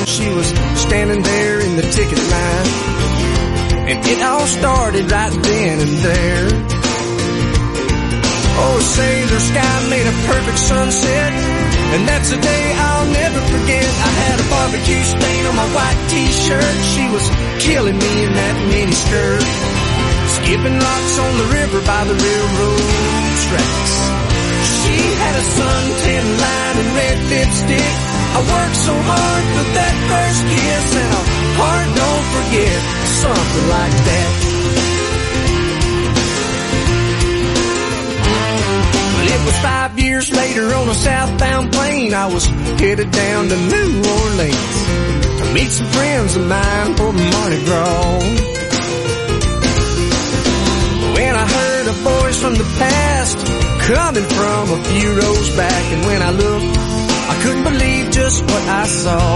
she was standing there in the ticket line. And it all started right then and there. Oh, sailor sky made a perfect sunset, and that's a day I'll never forget. I had a barbecue stain on my white t-shirt. She was killing me in that miniskirt, skipping rocks on the river by the railroad tracks. She had a suntan line and red lipstick. I worked so hard for that first kiss, and a heart don't forget, something like that. But it was 5 years later on a southbound plane. I was headed down to New Orleans to meet some friends of mine for Mardi Gras. When I heard a voice from the past coming from a few rows back, and when I looked, I couldn't believe just what I saw.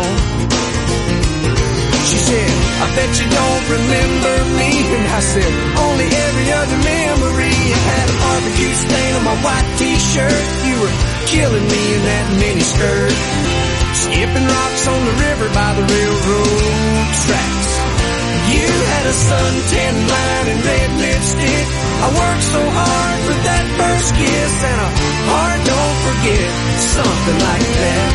She said, I bet you don't remember me. And I said, only every other memory. I had a barbecue stain on my white t-shirt. You were killing me in that miniskirt, skipping rocks on the river by the railroad tracks. You had a suntan line and red lipstick. I worked so hard for that first kiss, and a heart don't forget, something like that.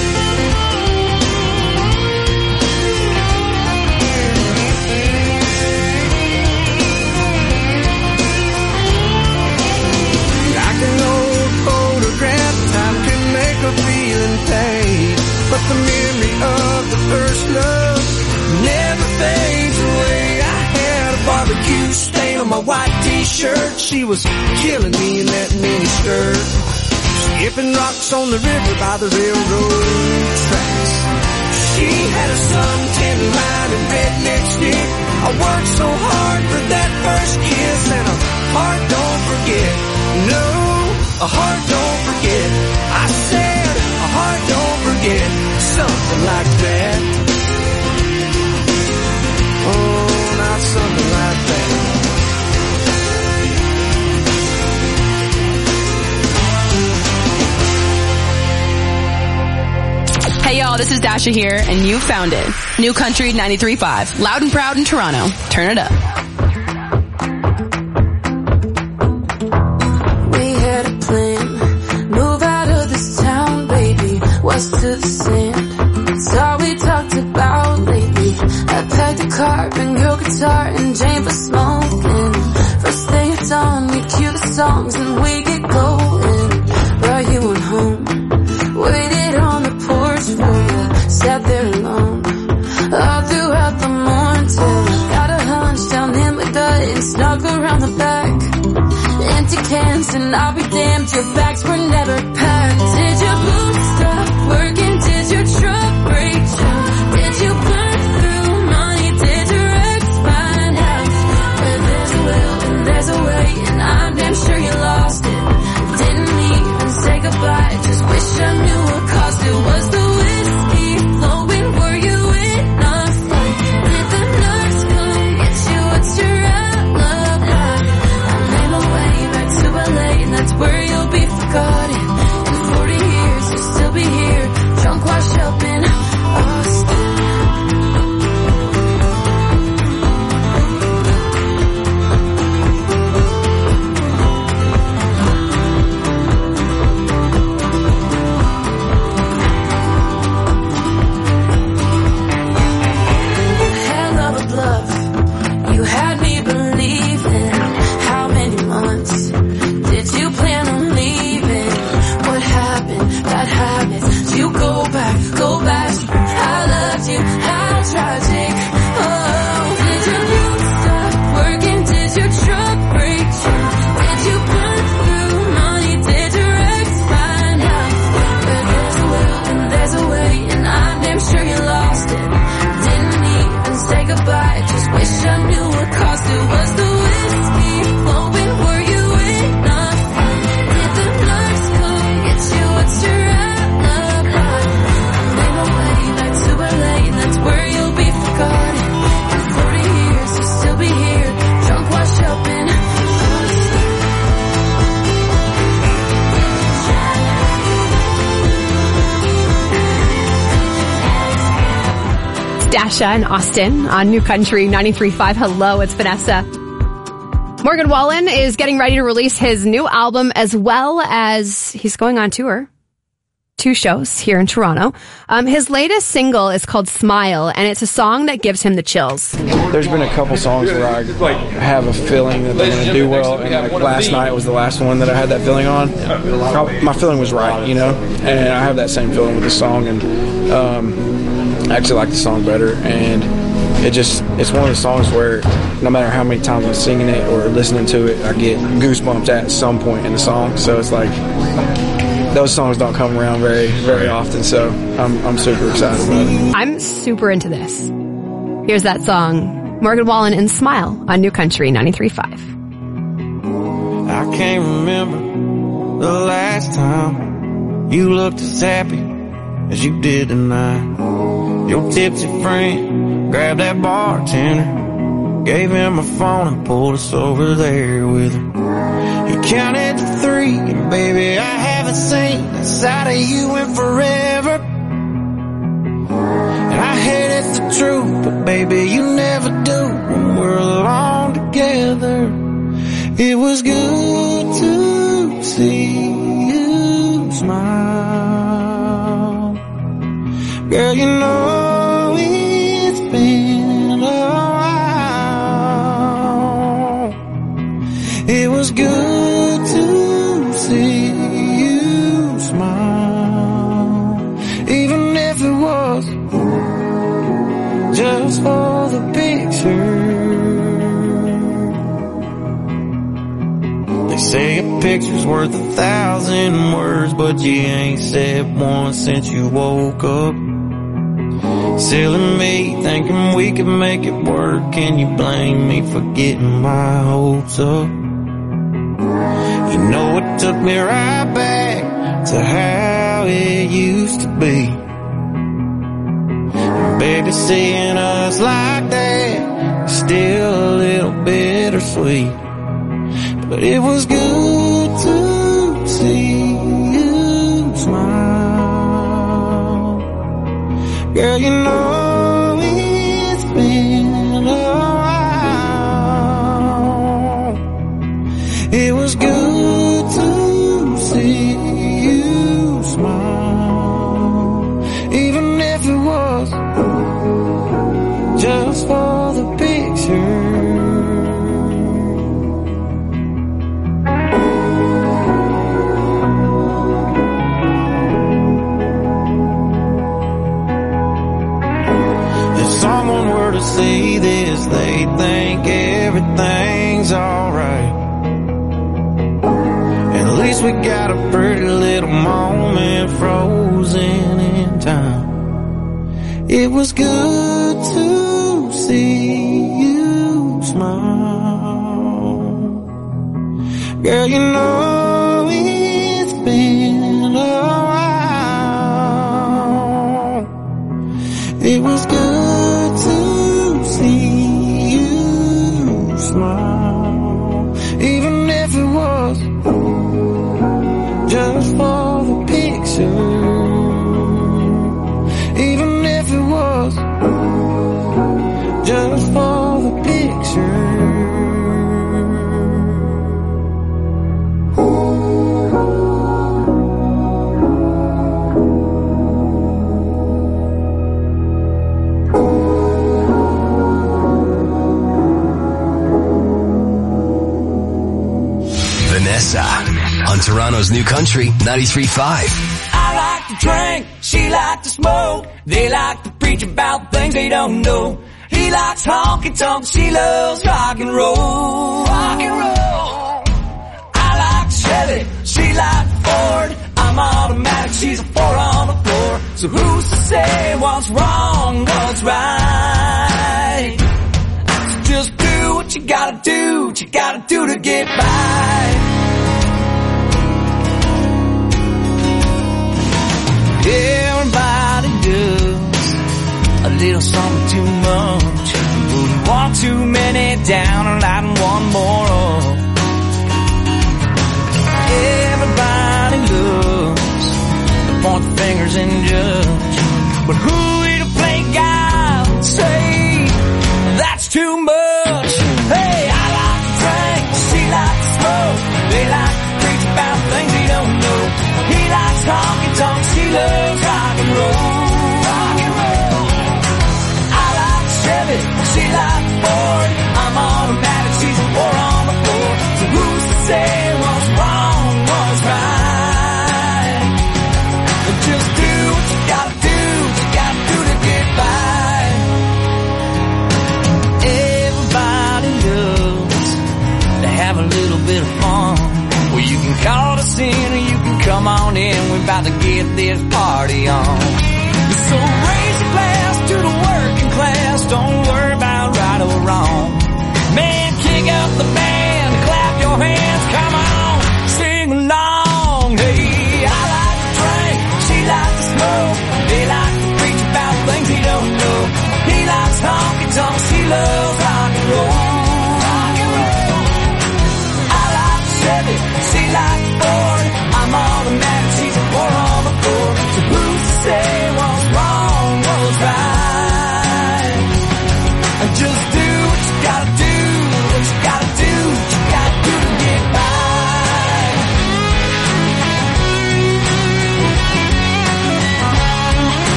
Like an old photograph, time can make a feeling fade, but the memory of the first love never fades away. I had a barbecue stain on my white t-shirt. She was killing me in that miniskirt, skipping rocks on the river by the railroad tracks. She had a suntan line and red lipstick. I worked so hard for that first kiss, and a heart don't forget. No, a heart don't forget. I said a heart don't forget, something like that. Oh, not something like that. Hey y'all, this is Dasha here, and you found it. New Country 93.5, loud and proud in Toronto. Turn it up. We had a plan, move out of this town, baby, west to the sand. It's all we talked about lately. I packed a car, bring your guitar, and Jane for smoking. First thing at dawn, we'd cue the songs and we get going. Brought you on home, waited on the porch for you, sat there alone all throughout the morning till I got a hunch down in my gut and snuck around the back. Empty cans and I'll be damned, your bags were never packed. Did your boots stop working? Did your truck break down? Did you burn through money? Did your ex find out? Where there's a will and there's a way, and I'm damn sure you lost it. Didn't even say goodbye, just wish I knew what caused it. Was the whiskey flowing? Were you in a fight? Did the nurse come get you? What's your outlook like? I made my way back to LA, and that's where you'll be forgotten. In 40 years Dasha and Austin on New Country 93.5. Hello, it's Vanessa. Morgan Wallen is getting ready to release his new album, as well as he's going on tour. 2 shows here in Toronto. His latest single is called Smile, and it's a song that gives him the chills. There's been a couple songs where I have a feeling that they're going to do well, and like last night was the last one that I had that feeling on. My feeling was right, you know, and I have that same feeling with this song, and I actually like the song better, and it's one of the songs where no matter how many times I'm singing it or listening to it, I get goosebumps at some point in the song. So it's like those songs don't come around very, very often, so I'm super excited about it. I'm super into this. Here's that song, Morgan Wallen and Smile on New Country 93.5. I can't remember the last time you looked as happy as you did tonight. Your tipsy friend grabbed that bartender, gave him a phone and pulled us over there with her. He counted to 3, and baby, I haven't seen that side of you in forever. And I hate it's the truth, but baby, you never do when we're alone together. It was good to see you smile. Girl, you know it's been a while. It was good to see you smile, even if it was just for the picture. They say a picture's worth 1,000 words, but you ain't said one since you woke up. Silly me, thinking we could make it work. Can you blame me for getting my hopes up? You know it took me right back to how it used to be. And baby, seeing us like that is still a little bittersweet. But it was good to see you smile. Girl, you know it's been a while. It was good to see you smile, even if it was just for the picture. Someone were to see this, they'd think everything's alright. At least we got a pretty little moment frozen in time. It was good to see you smile. Girl, you know it's been a while. It was good to see you smile, even if it was just for the picture. Even if it was just for the picture. Vanessa on Toronto's New Country 93.5. I like to drink, she like to smoke. They like to preach about things they don't know. He likes honky tonk, she loves rock and roll. Rock and roll. I like Chevy, she like Ford. I'm automatic, she's a 4 on the floor. So who's to say what's wrong, what's right? So just do what you gotta do to get by. Everybody does a little something too much. Wouldn't want too many down and lighting one more up. Everybody loves to point the fingers and judge, but who are we to play God?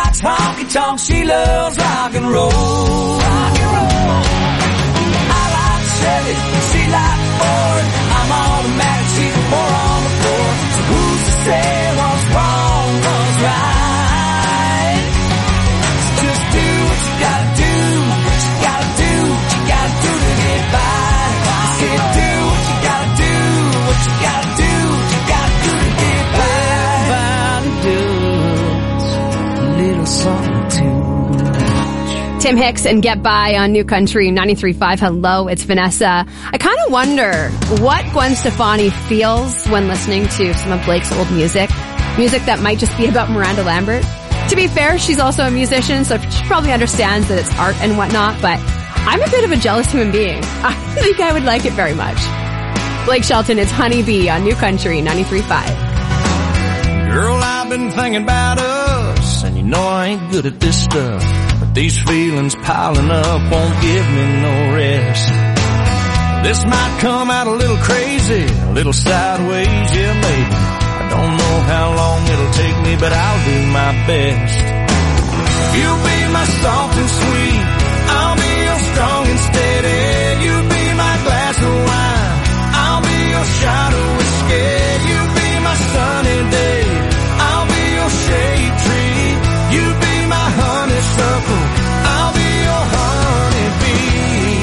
likes honky-tonk, she loves rock and roll. Rock and roll. I like Chevy, she likes Ford. I'm automatic, she's more on the floor. So who's to say what's wrong, what's right? So just do what you gotta do, what you gotta do, what you gotta do to get by. I said do what you gotta do, what you gotta do, what you gotta do to get by. Everybody does a little something too. Tim Hicks and Get By on New Country 93.5. Hello, it's Vanessa. I kind of wonder what Gwen Stefani feels when listening to some of Blake's old music that might just be about Miranda Lambert. To be fair, she's also a musician, so she probably understands that it's art and whatnot, but I'm a bit of a jealous human being. I think I would like it very much. Blake Shelton is Honey Bee on New Country 93.5. Girl, I've been thinking about us, and you know I ain't good at this stuff. But these feelings piling up won't give me no rest. This might come out a little crazy, a little sideways, yeah maybe. I don't know how long it'll take me, but I'll do my best. You'll be my soft and sweet, I'll be your strong and steady. You'll be my glass of wine, I'll be your shot of whiskey. You'll be my sunny day, I'll be your shade tree. You'll be my honeysuckle, I'll be your honeybee.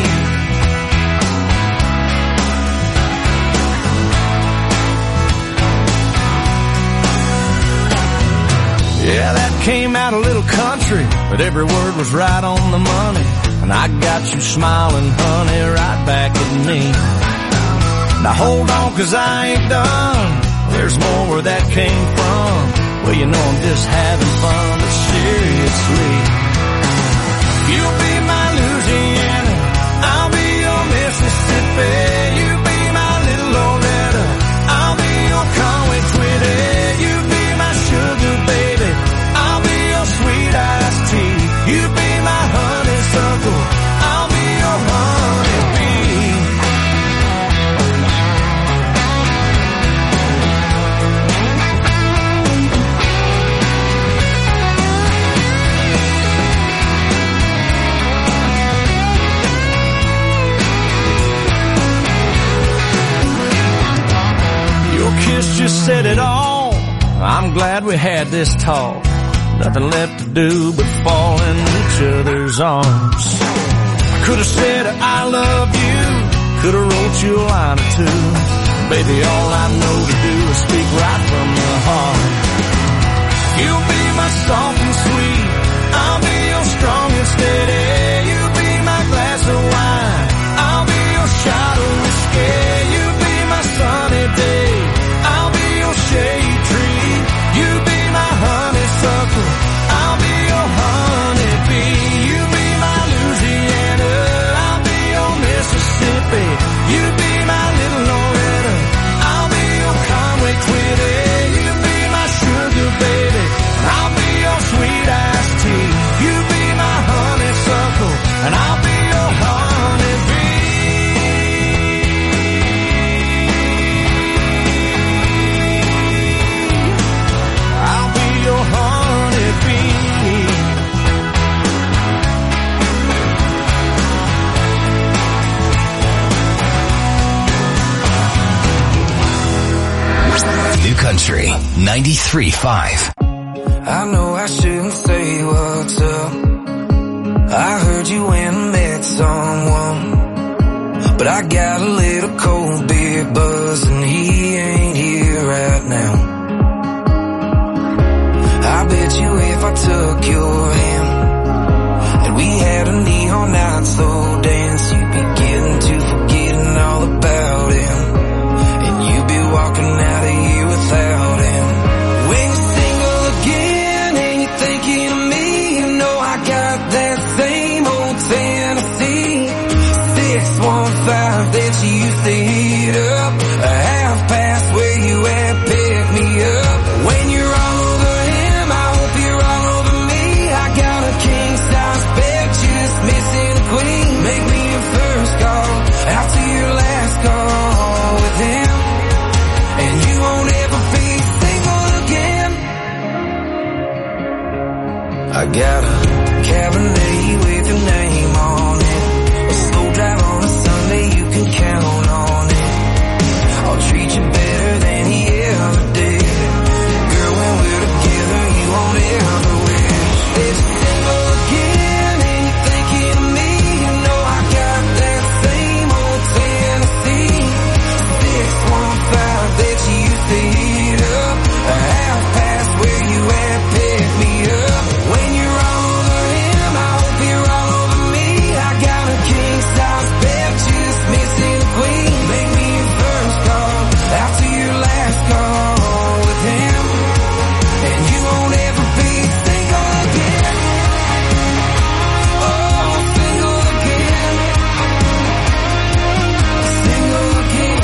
Yeah, that came out a little country, but every word was right on the money. And I got you smiling, honey, right back at me. Now hold on, 'cause I ain't done. There's more where that came from. Well, you know I'm just having fun, but seriously. You'll be my Louisiana, I'll be your Mississippi. You'll be my little Loretta, I'll be your Conway Twitty. You'll be my sugar baby, I'll be your sweet iced tea. You'll be my honeysuckle, I'll be your honeybee. Your kiss just said it all. I'm glad we had this talk. Nothing left to do but fall in each other's arms. I could have said I love you, could have wrote you a line or two. Baby, all I know to do is speak right from the heart. You'll be my soft and sweet, I'll be your strong and steady. You'll be my glass of wine, I'll be your shot of whiskey. You'll be my sunny day, I'll be your shade tree. You'll be my honeysuckle, I'll be your honeybee. You'll be my Louisiana, I'll be your Mississippi. You'll be my little Loretta, I'll be your Conway Twitty. You'll be my sugar baby, I'll be your sweet iced tea. You'll be my honeysuckle, and I'll be your honeybee. I'll be your honeybee. New Country 93.5. I know I shouldn't say what's up. I heard you went and met someone, but I got a little cold beer buzz and he ain't here right now. I bet you if I took your hand and we had a neon night slow dance, you'd be getting to forgetting all about him, and you'd be walking out of here without him. When you're single again and you're thinking of me, you know I got that same old Tennessee 615 that you used to heat up, a half past where you at, pick me up. When you're all over him, I hope you're all over me. I got a king size bed, just missing a queen. Make me your first call after your last call with him, and you won't ever be single again. I I got a Cabernet with your name on it. A slow drive on a Sunday, you can count on it. I'll treat you better than he ever did. Girl, when we're together, you won't ever wish. If you're single again and you're thinking of me, you know I got that same old Tennessee 615 that you used to heat up. A half past where you at, pick me up. When you're all over him, I hope you're all over me. I got a king size bed, just missing a queen. Make me your first call after your last call with him, and you won't ever be single again. Oh, single again. Single again.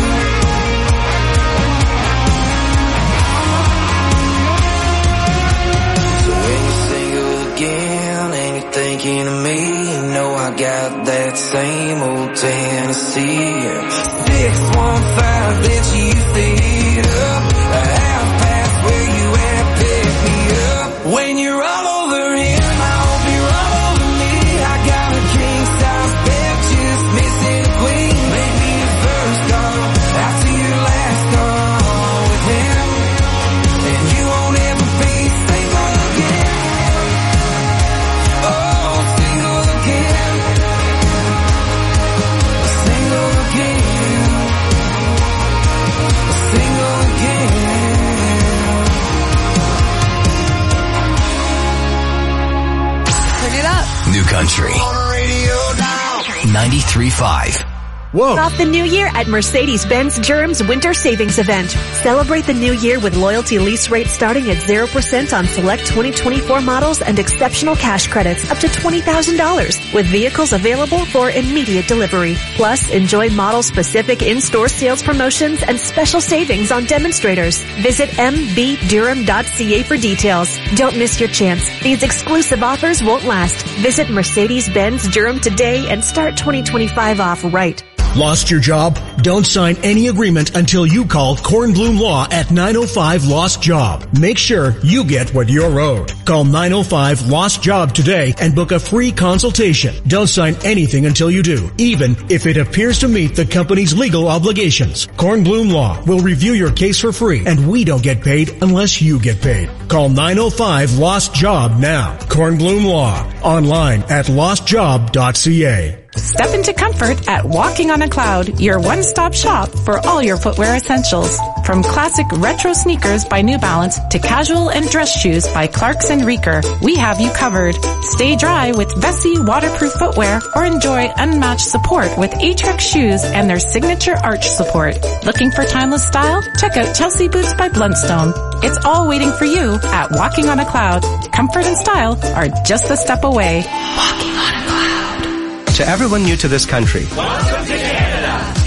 So when you're single again and you're thinking of me, you know I got that same old Tennessee 615 that you used to heat up. A half past where you at, pick me up. When you're all over him, I hope you're all over me. I got a king size bed, just missing a queen. Make me your first call after your last call with him, and you won't ever be single again. Oh, single again. Single again. Single again. Turn it up. New Country. 93.5. Whoa. Off the new year at Mercedes-Benz Durham's Winter Savings Event. Celebrate the new year with loyalty lease rates starting at 0% on select 2024 models and exceptional cash credits up to $20,000 with vehicles available for immediate delivery. Plus, enjoy model-specific in-store sales promotions and special savings on demonstrators. Visit mbdurham.ca for details. Don't miss your chance. These exclusive offers won't last. Visit Mercedes-Benz Durham today and start 2025 off right. Lost your job? Don't sign any agreement until you call Kornblum Law at 905 Lost Job. Make sure you get what you're owed. Call 905 Lost Job today and book a free consultation. Don't sign anything until you do, even if it appears to meet the company's legal obligations. Kornblum Law will review your case for free, and we don't get paid unless you get paid. Call 905 Lost Job now. Kornblum Law. Online at lostjob.ca. Step into comfort at Walking on a Cloud, your one-stop shop for all your footwear essentials. From classic retro sneakers by New Balance to casual and dress shoes by Clarks and Reeker, we have you covered. Stay dry with Vessi waterproof footwear or enjoy unmatched support with Atrax shoes and their signature arch support. Looking for timeless style? Check out Chelsea Boots by Bluntstone. It's all waiting for you at Walking on a Cloud. Comfort and style are just a step away. Walking on a Cloud. To everyone new to this country, welcome to Canada.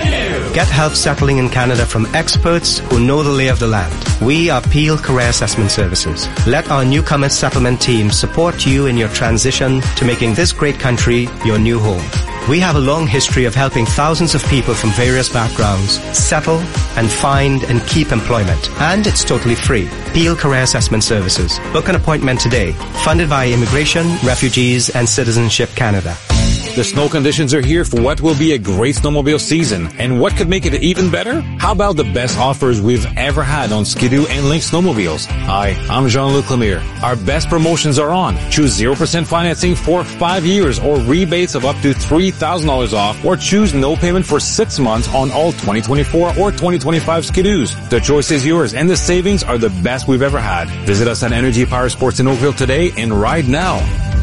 Get help settling in Canada from experts who know the lay of the land. We are Peel Career Assessment Services. Let our newcomer settlement team support you in your transition to making this great country your new home. We have a long history of helping thousands of people from various backgrounds settle and find and keep employment. And it's totally free. Peel Career Assessment Services. Book an appointment today. Funded by Immigration, Refugees and Citizenship Canada. The snow conditions are here for what will be a great snowmobile season. And what could make it even better? How about the best offers we've ever had on Ski-Doo and Lynx snowmobiles? Hi, I'm Jean-Luc Lemire. Our best promotions are on. Choose 0% financing for 5 years or rebates of up to $3,000 off, or choose no payment for 6 months on all 2024 or 2025 Ski-Doos. The choice is yours and the savings are the best we've ever had. Visit us at Energy Power Sports in Oakville today and ride now.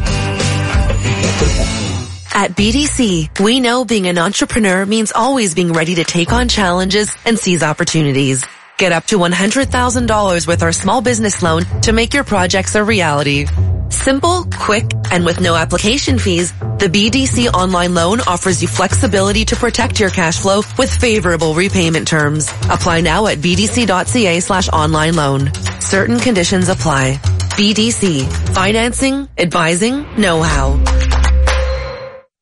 At BDC, we know being an entrepreneur means always being ready to take on challenges and seize opportunities. Get up to $100,000 with our small business loan to make your projects a reality. Simple, quick, and with no application fees, the BDC online loan offers you flexibility to protect your cash flow with favorable repayment terms. Apply now at bdc.ca/online loan. Certain conditions apply. BDC. Financing, advising, know-how.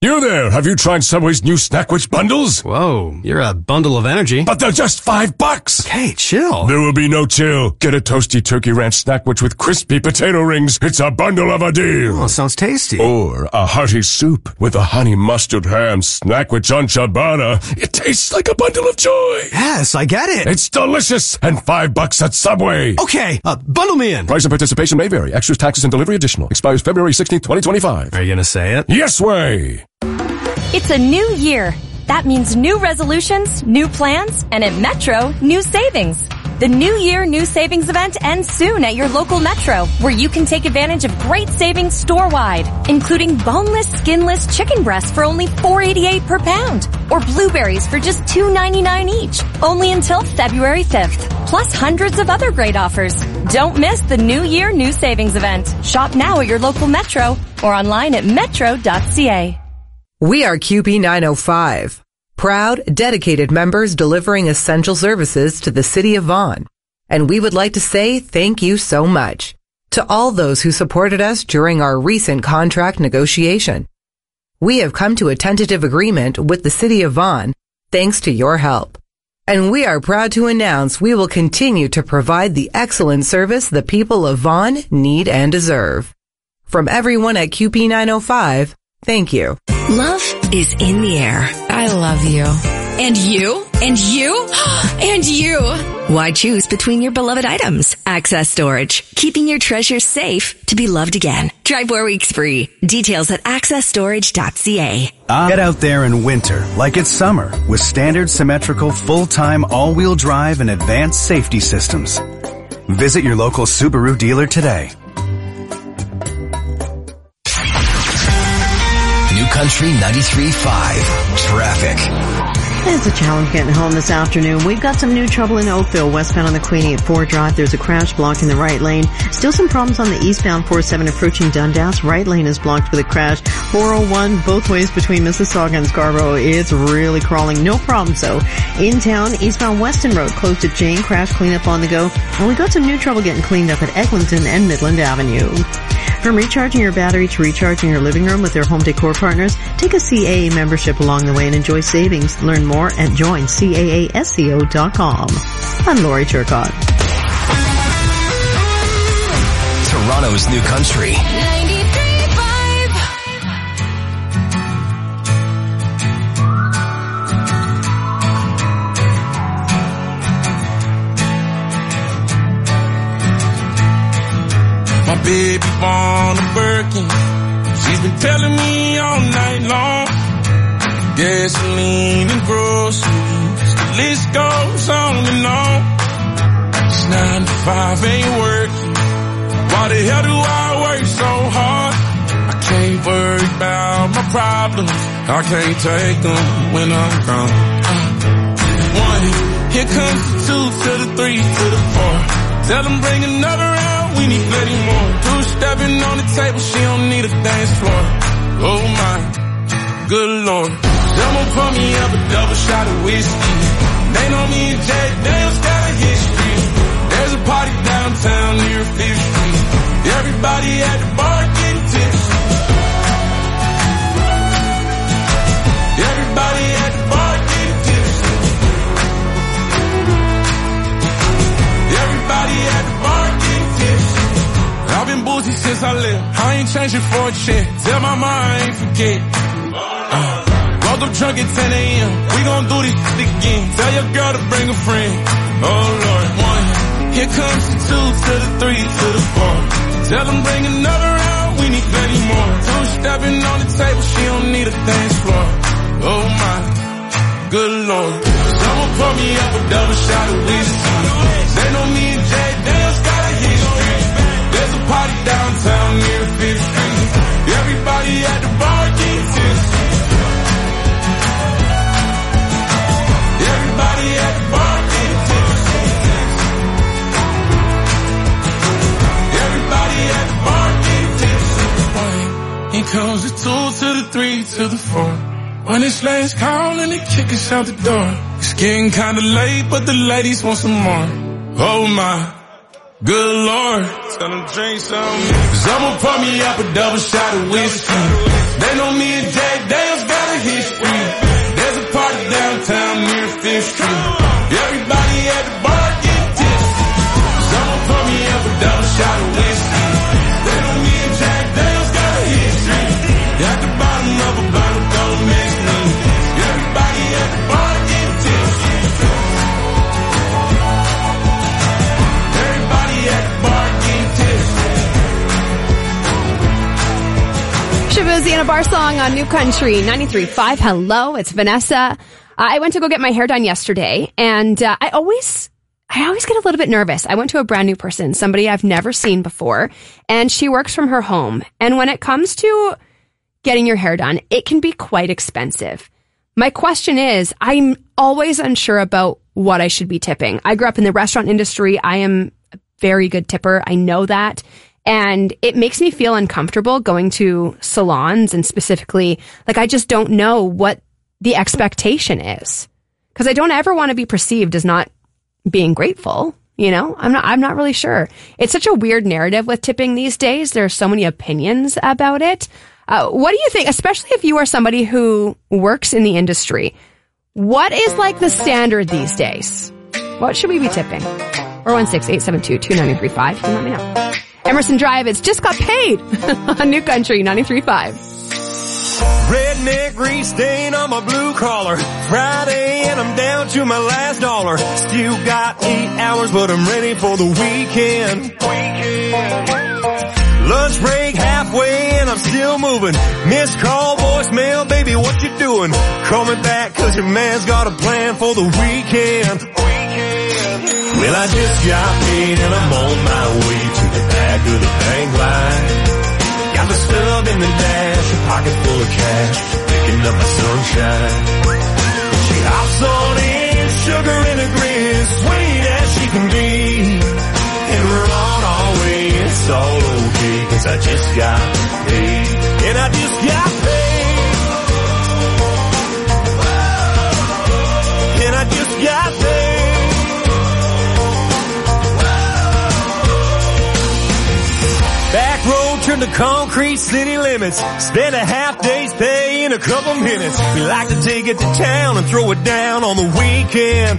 You there, have you tried Subway's new Snackwich bundles? Whoa, you're a bundle of energy. But they're just $5. Okay, chill. There will be no chill. Get a toasty turkey ranch Snackwich with crispy potato rings. It's a bundle of a deal. Oh, sounds tasty. Or a hearty soup with a honey mustard ham Snackwich on ciabatta. It tastes like a bundle of joy. Yes, I get it. It's delicious and $5 at Subway. Okay, bundle me in. Price and participation may vary. Extras, taxes, and delivery additional. Expires February 16th, 2025. Are you gonna say it? Yes way. It's a new year. That means new resolutions, new plans, and at Metro, new savings. The New Year New Savings event ends soon at your local Metro, where you can take advantage of great savings store-wide, including boneless, skinless chicken breasts for only $4.88 per pound, or blueberries for just $2.99 each, only until February 5th, plus hundreds of other great offers. Don't miss the New Year New Savings event. Shop now at your local Metro or online at metro.ca. We are QP905, proud, dedicated members delivering essential services to the city of Vaughan. And we would like to say thank you so much to all those who supported us during our recent contract negotiation. We have come to a tentative agreement with the city of Vaughan thanks to your help. And we are proud to announce we will continue to provide the excellent service the people of Vaughan need and deserve. From everyone at QP905, thank you. Love is in the air. I love you. And you? And you? And you? Why choose between your beloved items? Access Storage. Keeping your treasures safe to be loved again. Try 4 weeks free. Details at accessstorage.ca. Get out there in winter like it's summer with standard symmetrical full-time all-wheel drive and advanced safety systems. Visit your local Subaru dealer today. New Country 93.5 Traffic. It's a challenge getting home this afternoon. We've got some new trouble in Oakville, westbound on the Queenie at Ford Drive. There's a crash blocking the right lane. Still some problems on the eastbound 407 approaching Dundas. Right lane is blocked with a crash. 401 both ways between Mississauga and Scarborough. It's really crawling. No problems though. In town, eastbound Weston Road closed at Jane. Crash cleanup on the go. And we got some new trouble getting cleaned up at Eglinton and Midland Avenue. From recharging your battery to recharging your living room with their home decor partners, take a CAA membership along the way and enjoy savings. Learn more at joincaasco.com. I'm Lori Turcotte. Toronto's New Country 93.5. My baby born a Birkin. She's been telling me all night long. Gasoline and groceries, the list goes on and on. This 9 to 5 ain't working. Why the hell do I work so hard? I can't worry about my problems. I can't take them when I'm gone. 1, here comes the 2 to the 3 to the 4. Tell them bring another round, we need plenty more. 2 stepping on the table, she don't need a dance floor. Oh my, good Lord. Someone pour me up a double shot of whiskey. They know me and Jack Daniels got a history. There's a party downtown near 5th Street. Everybody at the bar getting tipsy. Everybody at the bar getting tipsy. Everybody at the bar getting tipsy. I've been boozy since I left. I ain't changing for a check. Tell my mom I ain't forget. Woke up drunk at 10 a.m. We gon' do this again. Tell your girl to bring a friend. Oh Lord. 1, here comes the 2 to the 3 to the 4. Tell them bring another round, we need plenty more. 2 stepping on the table, she don't need a dance floor. Oh my, good Lord. Someone pour me up a double shot of whiskey. They know me and Jay Daniels got a history. There's a party downtown near 5th Street. Everybody at the bar getting tipsy. Everybody at the bar getting tipsy. Everybody at the bar getting tipsy. Here comes the 2 to the 3 to the 4. When it's last call and they kick us out the door. It's getting kinda late, but the ladies want some more. Oh my, good Lord. Tell them drink some. Someone pour me up a double shot of whiskey. They know me and Jack Dale's got a history. There's a party downtown near 5th Street. Everybody at the bar get tipsy. Someone pour me up a double shot of whiskey. They know me and Jack Dale's got a history. At the bottom of a bottle, don't mix me. Everybody at the bar get tipsy. Everybody at the bar get tipsy. Shabuzi and a bar song on New Country 93.5. Hello, it's Vanessa. I went to go get my hair done yesterday, and I always get a little bit nervous. I went to a brand new person, somebody I've never seen before, and she works from her home. And when it comes to getting your hair done, it can be quite expensive. My question is, I'm always unsure about what I should be tipping. I grew up in the restaurant industry. I am a very good tipper. I know that. And it makes me feel uncomfortable going to salons, and specifically, like, I just don't know what the expectation is. Because I don't ever want to be perceived as not being grateful. You know, I'm not really sure. It's such a weird narrative with tipping these days. There are so many opinions about it. What do you think, especially if you are somebody who works in the industry? What is like the standard these days? What should we be tipping? 416-872-2935. You can let me know. Emerson Drive, it's just got paid on New Country 93.5. Redneck grease stain on my blue collar. Friday and I'm down to my last dollar. Still got 8 hours, but I'm ready for the weekend. Lunch break halfway and I'm still moving. Missed call, voicemail, baby, what you doing? Call me back 'cause your man's got a plan for the weekend. Well, I just got paid and I'm on my way to the back of the bank line. Got the stub in the dash, a pocket full of cash, picking up my sunshine. She hops on in, sugar and a grin, sweet as she can be. And we're on our way, it's all okay, 'cause I just got paid. And I just got paid. And I just got paid. Back road turned to concrete city limits. Spent a half day's pay in a couple minutes. We like to take it to town and throw it down on the weekend.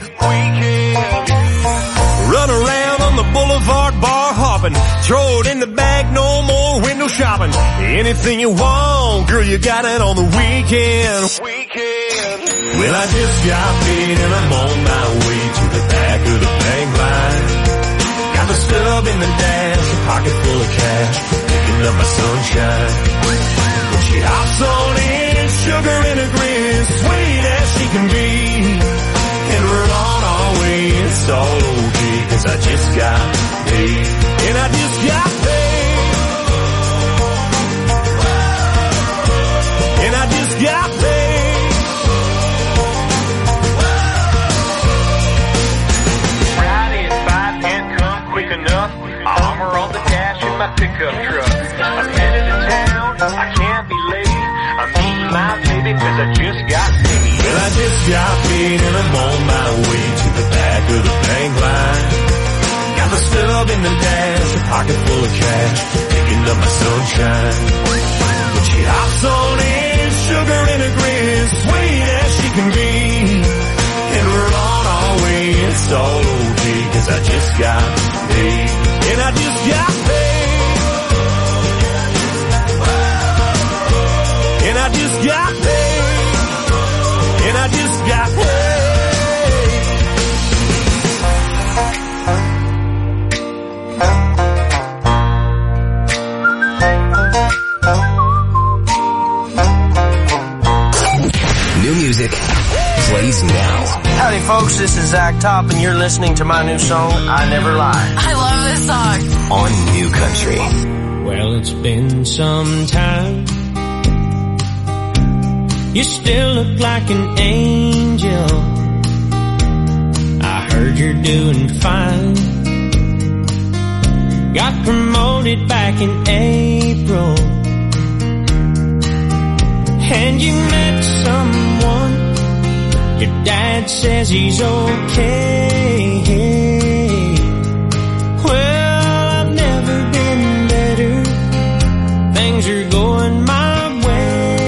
Run around on the boulevard bar hopping. Throw it in the bag, no more window shopping. Anything you want, girl, you got it on the weekend. Well, I just got paid and I'm on my way to the back of the bank line. Got the stub in the dash, a pocket full of cash, picking up my sunshine. When she hops on in, sugar and a grin, sweet as she can be. And we're on our way, it's all okay, 'cause I just got paid. And I just got paid. And I just got paid. Friday at 5 can't come quick enough. Armor on the dash in my pickup truck. I'm headed to town, I can't be late. I'm meeting my baby 'cause I just got paid. Well, I just got paid and I'm on my way to the back of the bank line. Got the stub in the dash, a pocket full of cash, picking up my sunshine. When she hops on in, sugar and a grin, sweet as she can be. And we're on our way, it's all okay, 'cause I just got paid. And I just got paid. And I just got paid. And I just got paid. New music plays now. Howdy folks, this is Zach Top and you're listening to my new song, I Never Lie. I love this song. On New Country. Well, it's been some time. You still look like an angel. I heard you're doing fine. Got promoted back in April. And you met someone. Your dad says he's okay. Well, I've never been better. Things are going my way.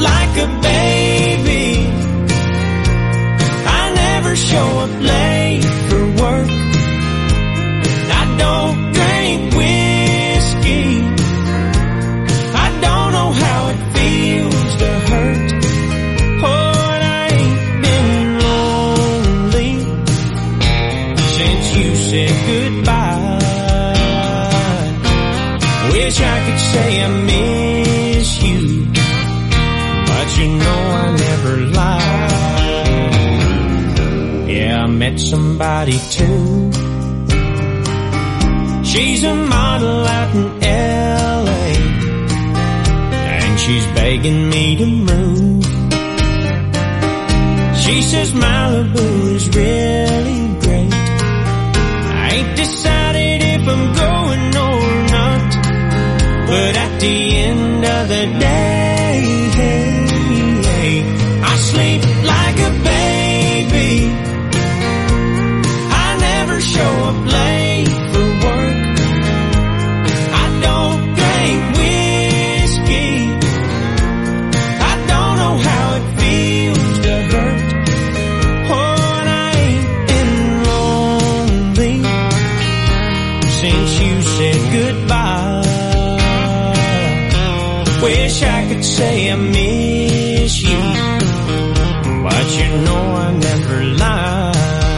like a baby. I never show up late for work. I don't drink whiskey. I don't know how it feels to hurt. Oh, and I ain't been lonely since you said goodbye. Wish I could say I miss you, but you know I never lied. Yeah, I met somebody too. She's a model out in L.A. and she's begging me to move. She says Malibu is really great. I ain't decided if I'm going or not, but at the end of the day, I sleep like a baby. I never show up late for work. I don't drink whiskey. I don't know how it feels to hurt. Oh, and I ain't been lonely since you said goodbye. Wish I could say I miss you, but you know I never lied.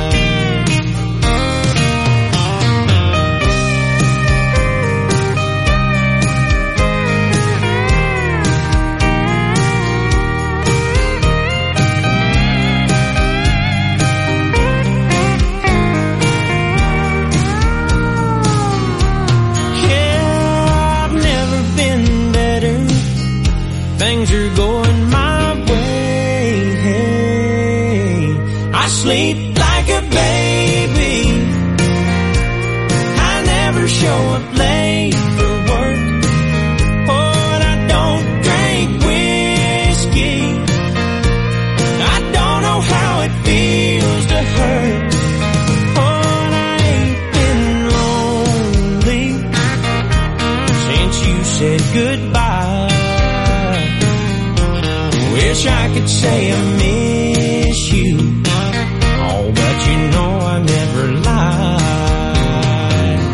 Things are going my way. I sleep like a baby. I never show up late for work. Oh, and I don't drink whiskey. I don't know how it feels to hurt. Oh, and I ain't been lonely since you said goodbye. Wish I could say I miss you. Oh, but you know I never lied.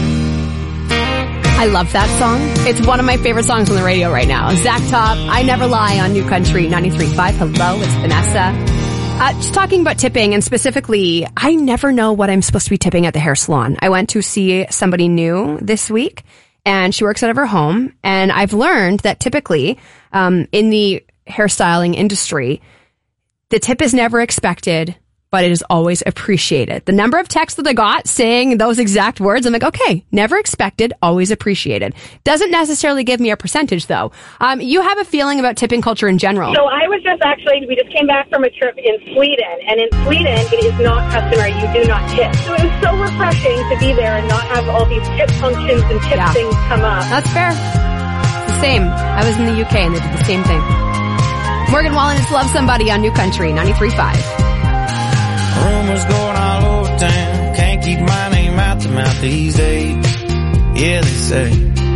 I love that song. It's one of my favorite songs on the radio right now. Zach Top, I Never Lie on New Country 93.5. Hello, it's Vanessa. Just talking about tipping, and specifically, I never know what I'm supposed to be tipping at the hair salon. I went to see somebody new this week, and she works out of her home, and I've learned that typically, in the hairstyling industry, the tip is never expected, but it is always appreciated. The number of texts that I got saying those exact words, I'm like, okay, never expected, always appreciated. Doesn't necessarily give me a percentage, though. You have a feeling about tipping culture in general. So I was we just came back from a trip in Sweden, and in Sweden, it is not customary. You do not tip. So it was so refreshing to be there and not have all these tip functions and tip things come up. That's fair. It's the same. I was in the UK, and they did the same thing. Morgan Wallen is Love Somebody on New Country 93.5. Rumors going all over town. Can't keep my name out the mouth these days. Yeah, they say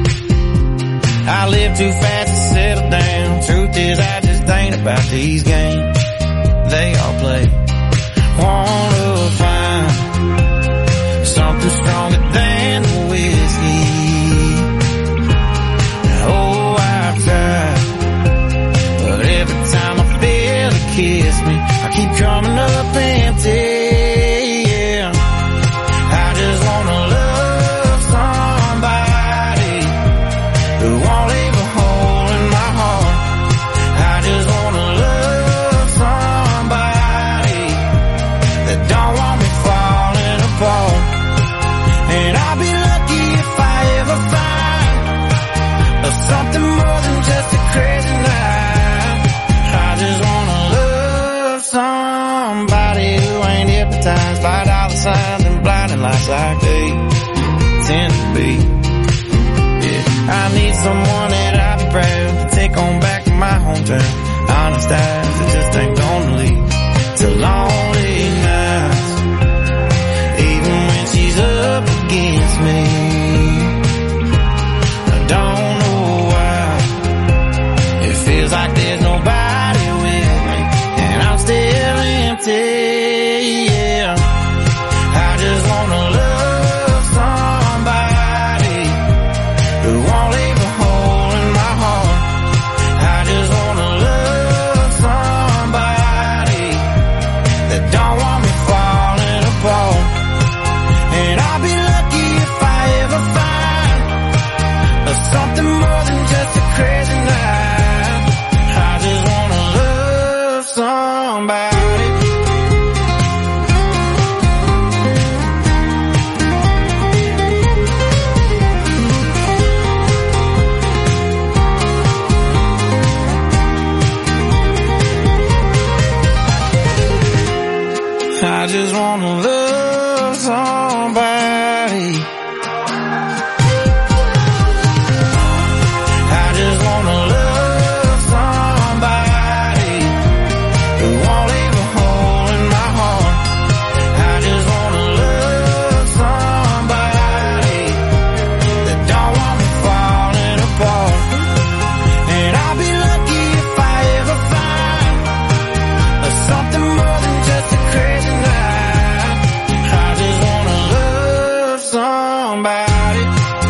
I live too fast to settle down. Truth is, I just ain't about these games they all play. Wanna find something stronger than whiskey. Oh, I've tried, but every time I feel it kiss me, I keep coming up empty. Yeah, I just wanna love somebody who won't leave a hole in my heart. I just wanna love somebody that don't want me falling apart. And I'll be lucky if I ever find something more than just a crazy night. I just wanna love somebody who ain't hypnotized by dollar signs and blinding lights like they tend to be. Yeah, I need someone that I'll be proud to take on back to my hometown. Honest eyes that just ain't gonna lead to lonely nights, even when she's up against me. I don't know why it feels like there's nobody just wanna love somebody. I just wanna love somebody who won't leave a hole in my heart. I just wanna love somebody that don't want me falling apart. And I'll be lucky if I ever find something more than just a crazy night. I just wanna love somebody.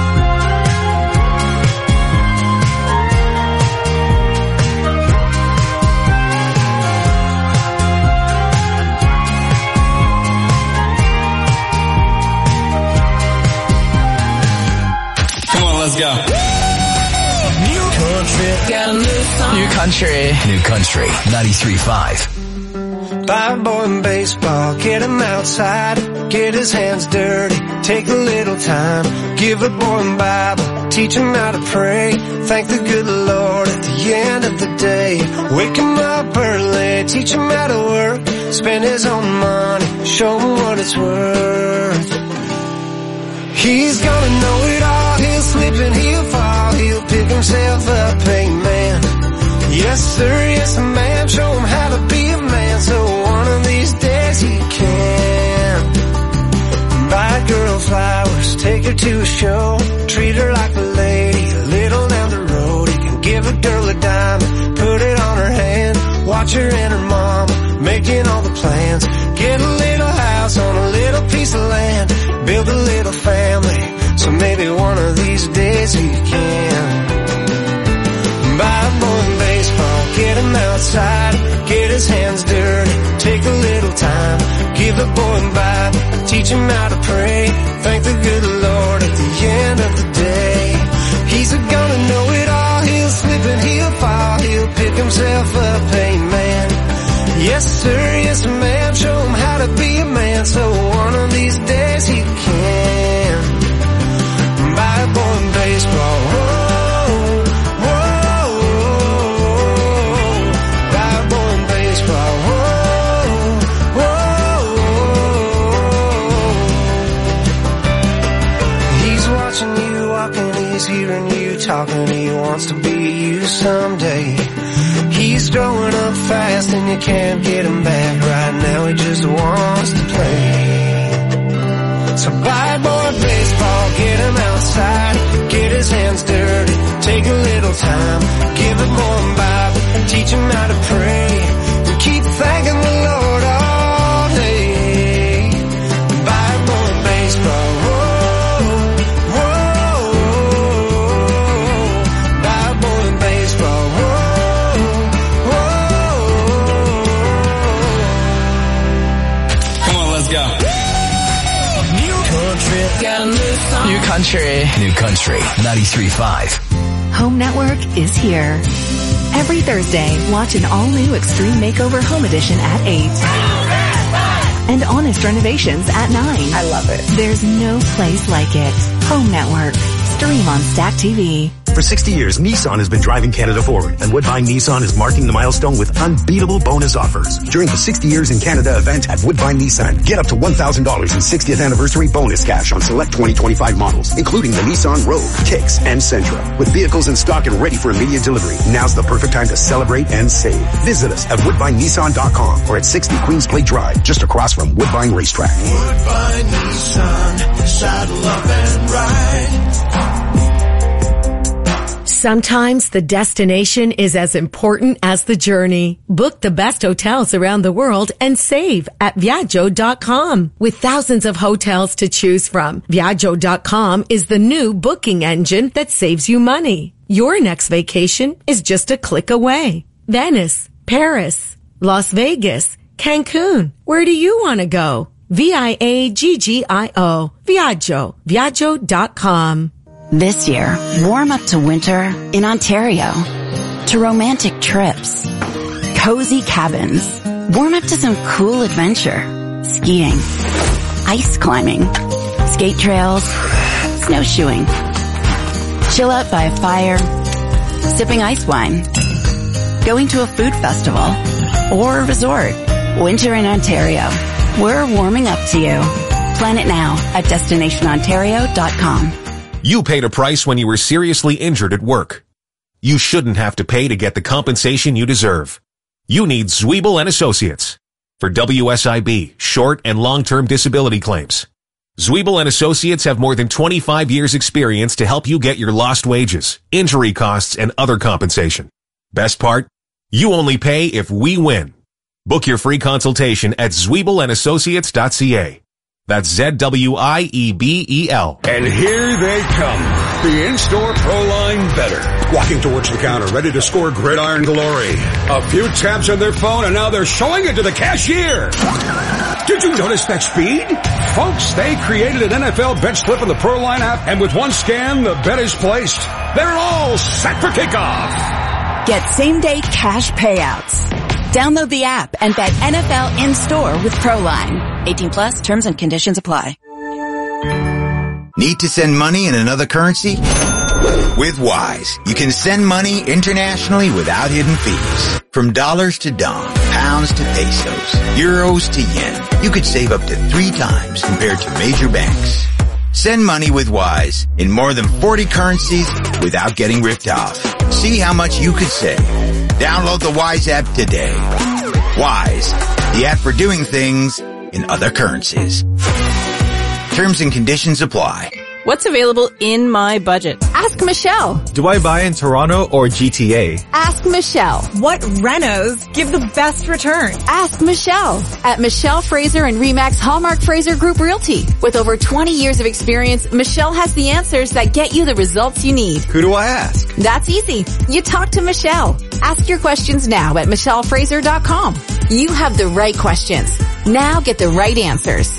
Come on, let's go. New country, got a new song. New country. New Country 93.5. Buy a boy in baseball, get him outside, get his hands dirty, take a little time, give a boy a Bible, teach him how to pray, thank the good Lord at the end of the day, wake him up early, teach him how to work, spend his own money, show him what it's worth. He's gonna know it all, he'll slip and he'll fall, he'll pick himself up, amen. Yes sir, yes ma'am, show him how to be a man, so one of these days he can. Buy a girl flowers, take her to a show, treat her like a lady, a little down the road. He can give a girl a dime, put it on her hand, watch her and her mom, making all the plans, get a little house on a little piece of land, build a little family, so maybe one of these days he can. Buy a boy in baseball, get him outside, get his hands dirty, take a little time, give a boy a Bible, teach him how to pray, thank the good Lord at the end of the day. He's gonna know it all, he'll slip and he'll fall, he'll pick himself up, amen. Yes sir, yes ma'am, show him how to be a man, so one of these days he can. Buy a boy in baseball, whoa. He's hearing you talking, he wants to be you someday. He's growing up fast and you can't get him back. Right now he just wants to play. So buy a boy baseball, get him outside, get his hands dirty, take a little time, give a boy a Bible, teach him how to pray, and keep thanking the Lord all day. Buy a boy baseball, New country. New Country 93.5. Home Network is here. Every Thursday, watch an all-new Extreme Makeover Home Edition at 8. And Honest Renovations at 9. I love it. There's no place like it. Home Network. Stream on Stack TV. For 60 years, Nissan has been driving Canada forward, and Woodbine Nissan is marking the milestone with unbeatable bonus offers. During the 60 Years in Canada event at Woodbine Nissan, get up to $1,000 in 60th anniversary bonus cash on select 2025 models, including the Nissan Rogue, Kicks, and Sentra. With vehicles in stock and ready for immediate delivery, now's the perfect time to celebrate and save. Visit us at WoodbineNissan.com or at 60 Queens Plate Drive, just across from Woodbine Racetrack. Woodbine Nissan, saddle up and ride. Sometimes the destination is as important as the journey. Book the best hotels around the world and save at Viaggio.com. With thousands of hotels to choose from, Viaggio.com is the new booking engine that saves you money. Your next vacation is just a click away. Venice, Paris, Las Vegas, Cancun. Where do you want to go? Viaggio. Viaggio. Viaggio.com. This year, warm up to winter in Ontario. To romantic trips, cozy cabins, warm up to some cool adventure, skiing, ice climbing, skate trails, snowshoeing. Chill out by a fire, sipping ice wine, going to a food festival, or a resort. Winter in Ontario. We're warming up to you. Plan it now at destinationontario.com. You paid a price when you were seriously injured at work. You shouldn't have to pay to get the compensation you deserve. You need Zwiebel & Associates for WSIB, short and long-term disability claims. Zwiebel & Associates have more than 25 years experience to help you get your lost wages, injury costs, and other compensation. Best part? You only pay if we win. Book your free consultation at ZwiebelAndAssociates.ca. That's ZWIEBEL. And here they come. The in-store Proline Better. Walking towards the counter, ready to score gridiron glory. A few taps on their phone, and now they're showing it to the cashier. Did you notice that speed? Folks, they created an NFL bet slip in the Proline app, and with one scan, the bet is placed. They're all set for kickoff. Get same-day cash payouts. Download the app and bet NFL in-store with Proline. 18 plus, terms and conditions apply. Need to send money in another currency? With Wise, you can send money internationally without hidden fees. From dollars to dong, pounds to pesos, euros to yen, you could save up to 3 times compared to major banks. Send money with Wise in more than 40 currencies without getting ripped off. See how much you could save. Download the Wise app today. Wise, the app for doing things in other currencies. Terms and conditions apply. What's available in my budget? Ask Michelle. Do I buy in Toronto or GTA? Ask Michelle. What renos give the best return? Ask Michelle. At Michelle Fraser and Remax Hallmark Fraser Group Realty. With over 20 years of experience, Michelle has the answers that get you the results you need. Who do I ask? That's easy. You talk to Michelle. Ask your questions now at michellefraser.com. You have the right questions. Now get the right answers.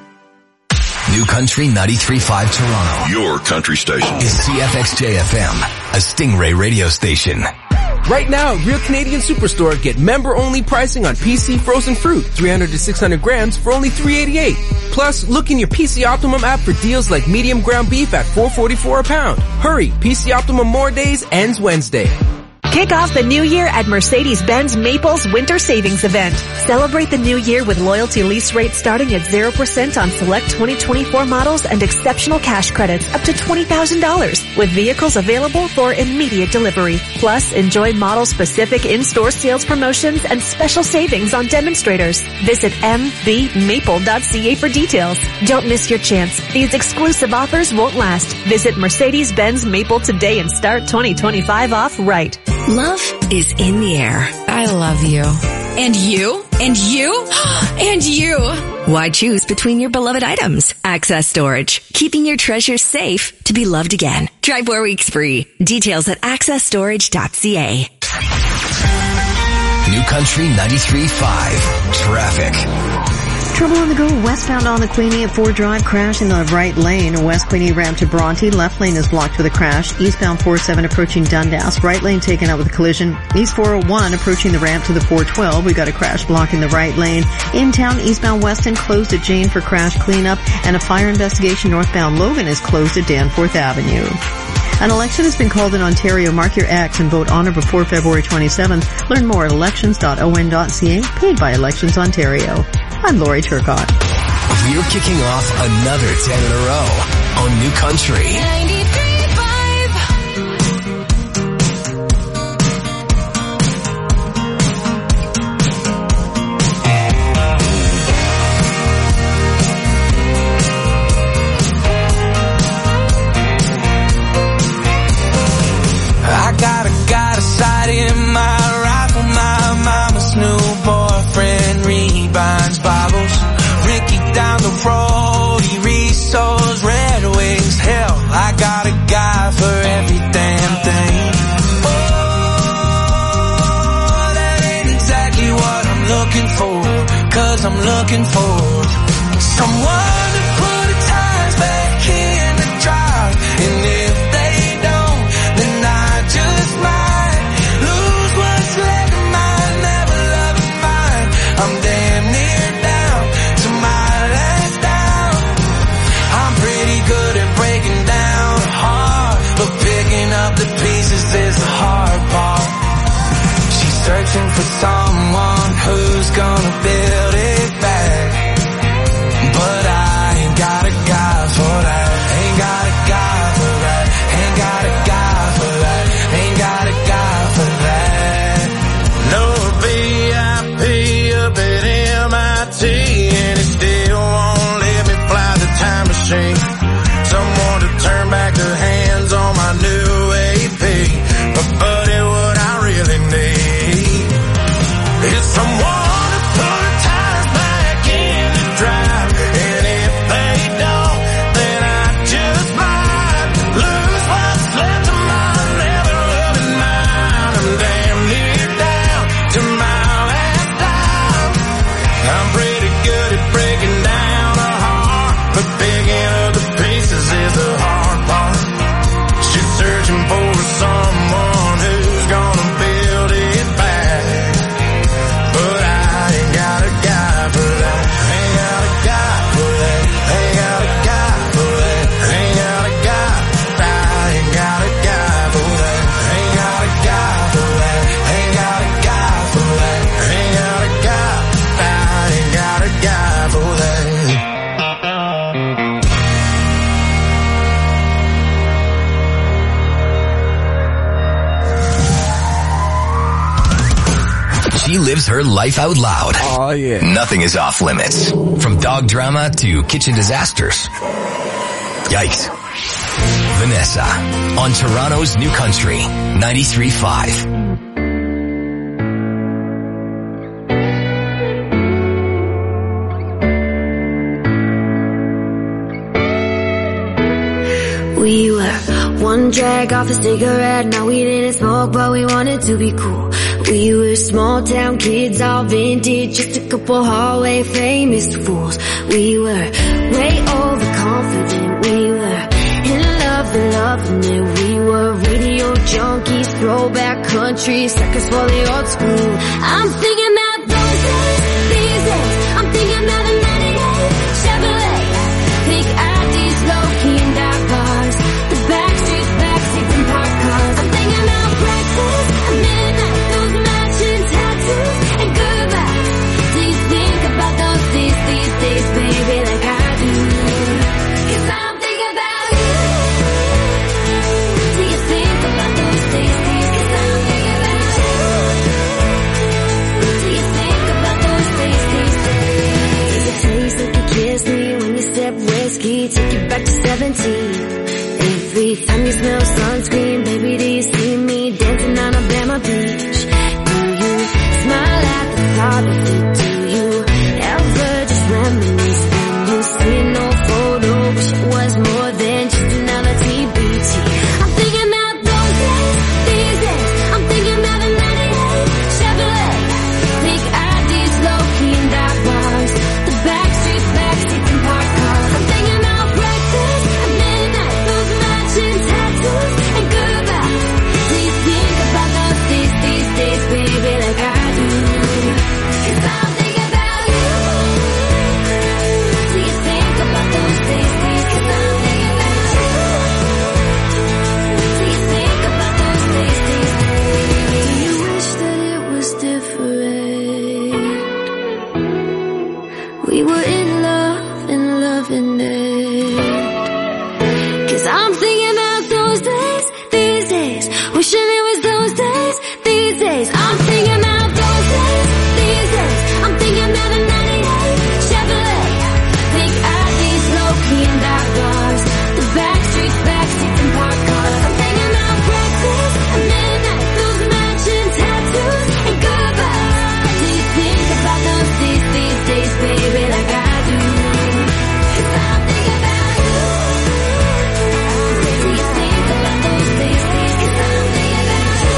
New Country 93.5 Toronto. Your country station. Is CFXJ-FM, a Stingray radio station. Right now, Real Canadian Superstore get member-only pricing on PC frozen fruit, 300 to 600 grams for only $3.88. Plus, look in your PC Optimum app for deals like medium ground beef at $4.44 a pound. Hurry, PC Optimum More Days ends Wednesday. Kick off the new year at Mercedes-Benz Maples Winter Savings Event. Celebrate the new year with loyalty lease rates starting at 0% on select 2024 models and exceptional cash credits up to $20,000 with vehicles available for immediate delivery. Plus, enjoy model-specific in-store sales promotions and special savings on demonstrators. Visit mbmaple.ca for details. Don't miss your chance. These exclusive offers won't last. Visit Mercedes-Benz Maple today and start 2025 off right. Love is in the air. I love you. And you? And you? And you! Why choose between your beloved items? Access Storage. Keeping your treasures safe to be loved again. Try 4 weeks free. Details at accessstorage.ca. New Country 93.5. Traffic. Trouble on the go westbound on the Queenie at Ford Drive. Crash in the right lane. West Queenie ramp to Bronte. Left lane is blocked with a crash. Eastbound 407 approaching Dundas. Right lane taken out with a collision. East 401 approaching the ramp to the 412. We got a crash blocking the right lane. In town, eastbound Weston closed at Jane for crash cleanup. And a fire investigation northbound Logan is closed at Danforth Avenue. An election has been called in Ontario. Mark your X and vote on or before February 27th. Learn more at elections.on.ca. Paid by Elections Ontario. I'm Lori Turcott. We're kicking off another 10 in a row on New Country 93.5. I got a sight in my rifle. My mama's new boyfriend rebinds bottles. Ricky down the road, he resows Red Wings. Hell, I got a guy for every damn thing. Oh, that ain't exactly what I'm looking for. 'Cause I'm looking for someone to put the tires back in the drive. And if they don't, then I just might lose what's left of mine. Never loving mine. I'm damn near down to my last down. I'm pretty good at breaking down hard, but picking up the pieces is the hard part. She's searching for someone who's gonna build it back. is someone to put the tires back in the drive. And if they don't, then I just might lose what's left of my never-loving mind. I'm damn near down to my last dime. I'm pretty good at breaking down a heart, but picking up the pieces is the hard part. She's searching for someone who's gonna build it back, but I ain't got a guy for that. Ain't got a guy for that. Ain't got a guy for that. Ain't got a guy. I ain't got a guy for that. Ain't got a guy for that. Ain't got a guy for that. Ain't got a guy. I ain't got a guy for that. She lives her life out loud. Oh, yeah. Nothing is off limits. From dog drama to kitchen disasters. Yikes. Vanessa on Toronto's New Country, 93.5. We were one drag off a cigarette. Now we didn't smoke, but we wanted to be cool. We were small town kids, all vintage, just a couple hallway famous fools. We were way overconfident. We were in love and loving it. We were radio junkies, throwback country, suckers for the old school. I'm thinking about those days, these days. I'm thinking about the 98 Chevrolet. Big IDs, low-key and dark bars. The backstreets, backseats and parked cars. I'm thinking about breakfast at midnight. Those matching tattoos and goodbye. Do you think about those days, baby, like I do? 'Cause I'm thinking about you. Do you think about those days? 'Cause I'm thinking about you. Do you think about those days? Does it taste like you kissed me when you sip whiskey? Take you back to 17. Every time you smell sunscreen, baby, do you see me dancing on Alabama Beach? Do you smile at the thought of it? Do you ever just reminisce when you see no photo? Wish it was more than just another TBT. I'm thinking about those days, these days. I'm thinking about the 98 Chevrolet. Big IDs, low-key and dark bars. The backstreets, backseats and parked cars. I'm thinking about breakfast at midnight. Those matching tattoos and goodbye. Do you think about those days, baby, like I do? 'Cause I'm thinking about you. Do you think about those days? 'Cause I'm thinking about you. Do you think about those days? Do you wish that it was different? We were in love and loving it. 'Cause I'm thinking about those days, these days. Wishing it was those days, these days. I'm thinking about those days, these days. I'm thinking about the 98 Chevrolet. Big IDs, low-key and dark bars. The backstreets, backseats and parked cars. I'm thinking about breakfast at midnight. Those matching tattoos and goodbye. Do you think about those days, baby, like I do? 'Cause I'm thinking about you. Do you think about those days? 'Cause I'm thinking about you.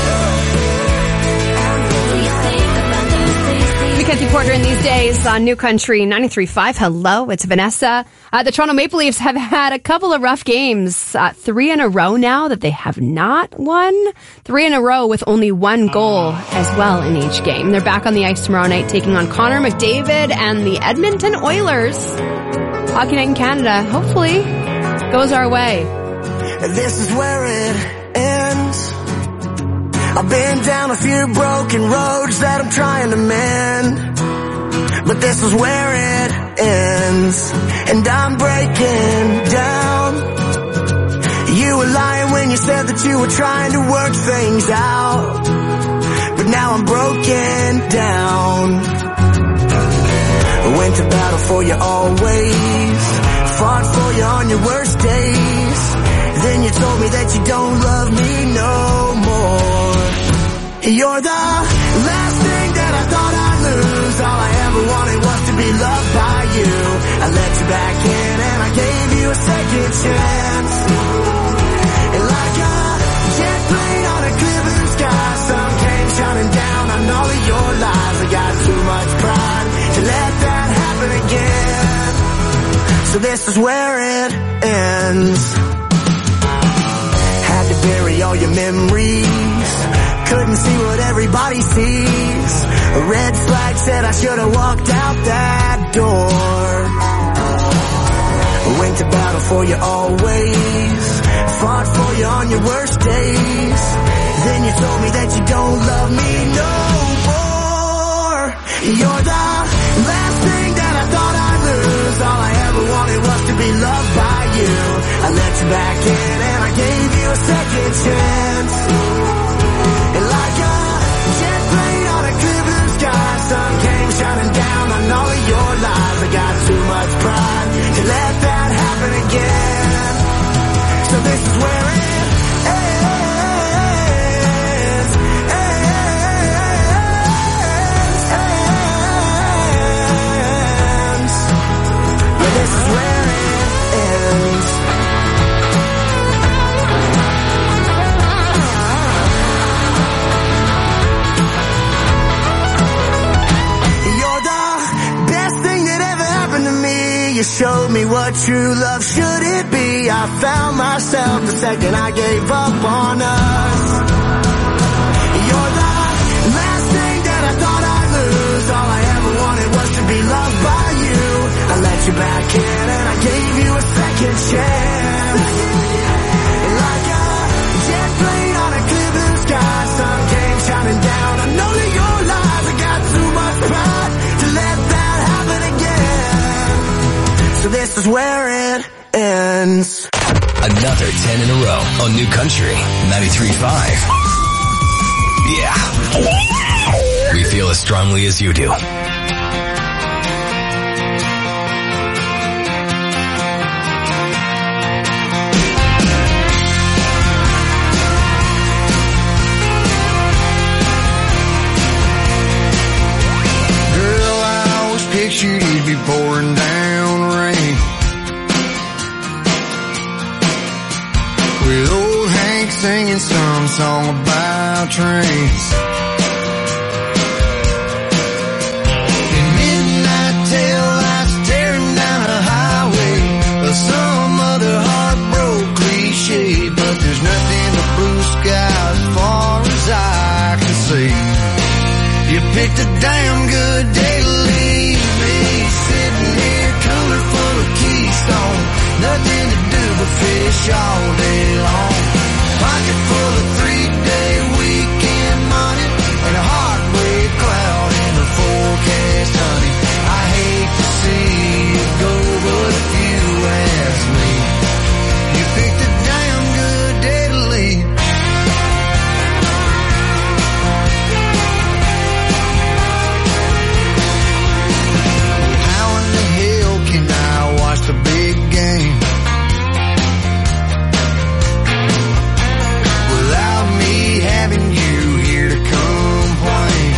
Do you think about those days? Mackenzie Porter in these days on New Country 93.5. Hello, it's Vanessa. The Toronto Maple Leafs have had a couple of rough games. 3 in a row now that they have not won. 3 in a row with only one goal as well in each game. They're back on the ice tomorrow night taking on Connor McDavid and the Edmonton Oilers. Hockey Night in Canada hopefully goes our way. This is where it ends. I've been down a few broken roads that I'm trying to mend, but this is where it ends, and I'm breaking down. You were lying when you said that you were trying to work things out, but now I'm broken down. I went to battle for you always, fought for you on your worst days. Then you told me that you don't love me no more. You're the last thing that I thought I So this is where it ends. Had to bury all your memories. Couldn't see what everybody sees. A red flag said I should have walked out that door. Went to battle for you always. Fought for you on your worst days. Then you told me that you don't love me no more. You're the last thing that I thought I'd lose. All I ever wanted was to be loved by you. I let you back in and I gave you a second chance. And like a jet plane on a clear blue sky, sun came shining down on all of your lies. I got too much pride to let that happen again. So this is where it ends. Yeah, this is where it ends. You showed me what true love should it be. I found myself the second I gave up on us. You're the last thing that I thought I'd lose. All I ever wanted was to be loved by you. I let you back in and I gave you a second chance. Like a jet plane on a clear blue sky, sun came shining down on all of your lies. I got too much pride to let that happen again. So this is where it ends. Another 10 in a row on New Country 93.5. Yeah. We feel as strongly as you do. Girl, I always pictured you'd be pouring down rain. With old Hank singing some song about trains. In midnight tail lights staring down a highway, or some other heartbroken cliche. But there's nothing but blue sky as far as I can see. You picked a damn good day to leave me, sitting here cooler full of Keystone. Nothing to do but fish all day long. Pocket full of 3-day weekend money and a heartbreak cloud in the forecast, honey. I hate to see you go, but if you ask me, you picked a damn good day to leave. How in the hell can I watch the big game without me having you here to complain?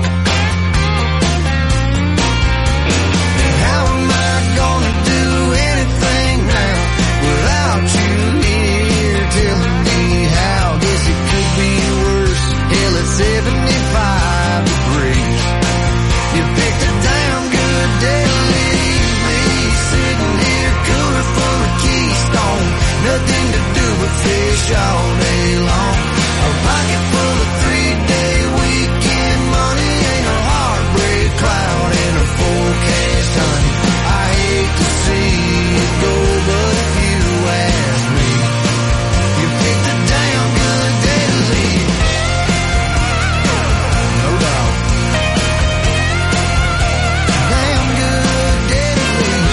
And how am I gonna do anything now without you here telling me how? Guess it could be worse. Hell, it's 75 degrees. You picked a damn good day to leave me, sitting here cooler full of Keystone. Nothing to do but fish all day long. A pocket full of 3-day weekend money ain't a heartbreak cloud in a forecast, honey. I hate to see you go, but if you ask me, you picked a damn good day to leave. No doubt. Damn good day to leave.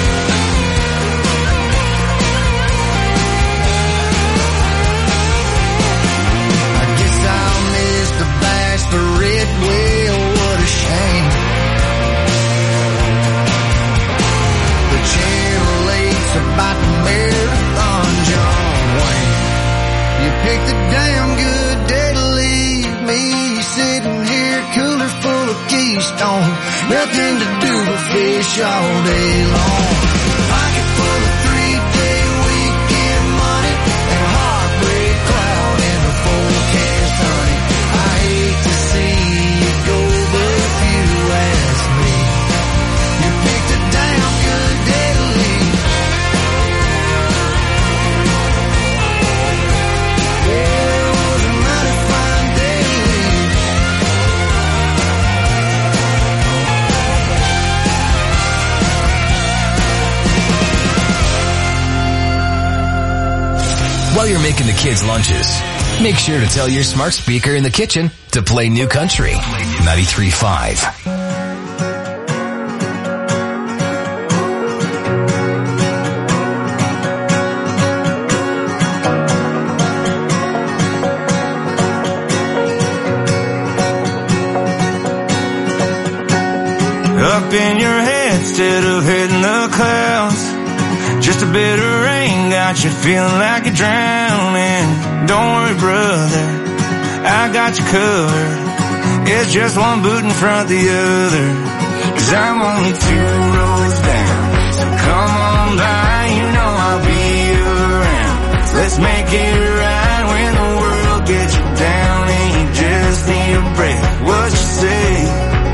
I guess I'll miss the bachelorette. Well, what a shame. The Channel 8's about the marathon, John Wayne. You picked a damn good day to leave me, sitting here cooler full of Keystone. Nothing to do but fish all day long. Pocket full of 3-day weekend money and a heartbreak cloud in the forecast, honey. I hate to see you go, but if you ask me, you picked a damn good day to leave. While you're making the kids' lunches, make sure to tell your smart speaker in the kitchen to play New Country 93.5. Up in your head instead of hitting the clouds. Just a bit of rain got you feeling like you're drowning. Don't worry, brother, I got you covered. It's just one boot in front of the other. 'Cause I'm only 2 roads down, so come on by, you know I'll be around. Let's make it right when the world gets you down and you just need a break. What you say?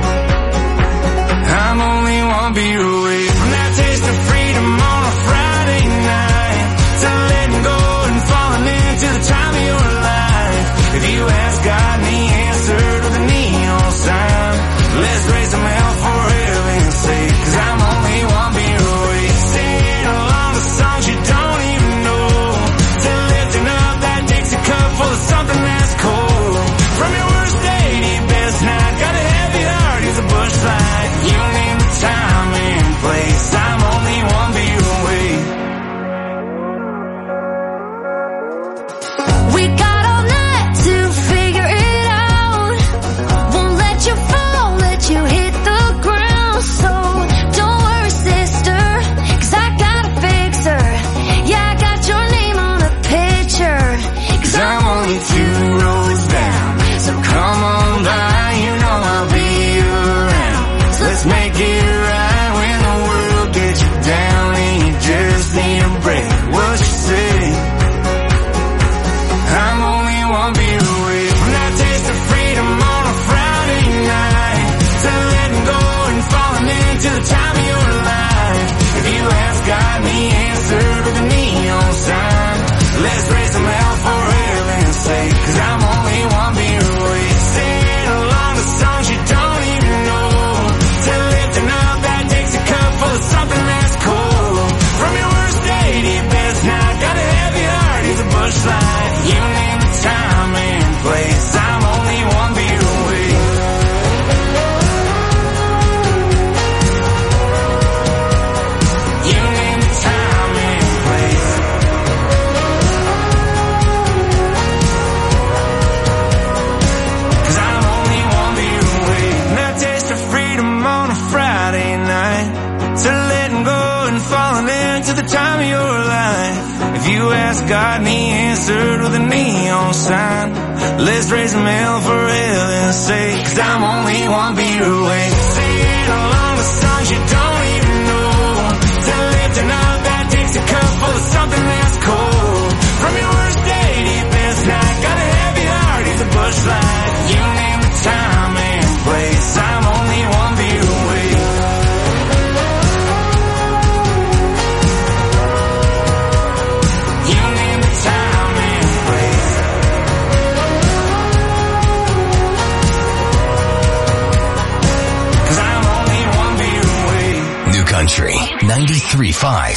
I'm only 1 beer away from that taste of freedom on a Friday night, to letting go and falling into the time of your life. If you ask God and he answered with a neon sign, let's raise some hell for heaven's sake. 'Cause I'm only 1 beer away, singing along the songs you don't even know, to lifting up that Dixie cup full of something that's cold. From your worst day to your best night, got a heavy heart, here's a bush light. You name the time and place, I'm only 1 beer away. We got all night to figure it out. Won't let you fall, let you hit the ground. So don't worry, sister, 'cause I got a fixer. Yeah, I got your name on a picture. 'Cause I'm only 2 roads down, so come on by, you know I'll be around. So let's make it right when the world gets you down and you just need a break. What you say? I'm only 1 beer away from that taste of freedom on a Friday night, to letting go and falling into the time of your life. If you ask God and he answered with a neon sign, let's raise some hell for heaven's sake. 'Cause I'm only 1 beer away, singing along the songs you don't even know, to lifting up that Dixie cup full of something that's cold. From your worst day to your best night, got a heavy heart, here's a bush light. You name the time and place, I'm only 1 beer away. You name the time and place. 'Cause I'm only 1 beer away from that taste of freedom on a Friday night, to letting go and falling into the time of your life. If you ask God and he answered with a neon sign, let's raise some hell for heaven's sake. 'Cause I'm only 1 beer away, singing along the songs you don't even know, to lifting up that Dixie cup full of something that's cold. From your worst day to your best night, got a heavy heart, here's a bush light. You name the time and place, I'm only 1 beer away. You name the time and place. 'Cause I'm only 1 beer away. New Country 93.5.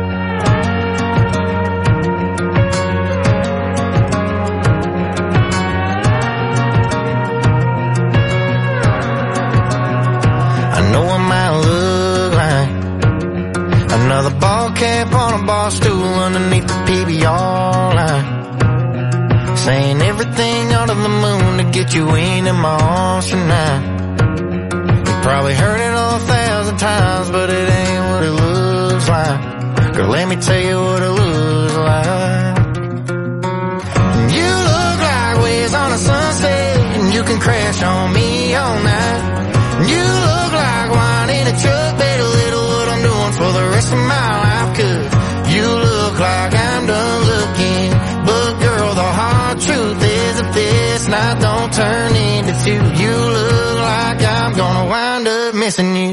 I know I might look like another ball cap on a bar stool underneath the PBR line, saying everything under the moon to get you into my arms tonight. You probably heard it 1,000 times, but it ain't what it looks like. Girl, let me tell you what it looks like. You look like waves on a sunset, and you can crash on me all night. You look like wine in a truck, better little what I'm doing for the rest of my life. 'Cause you look like I'm done looking, but girl, the hard truth is if this night don't turn into 2, you look like I'm gonna wind up missing you.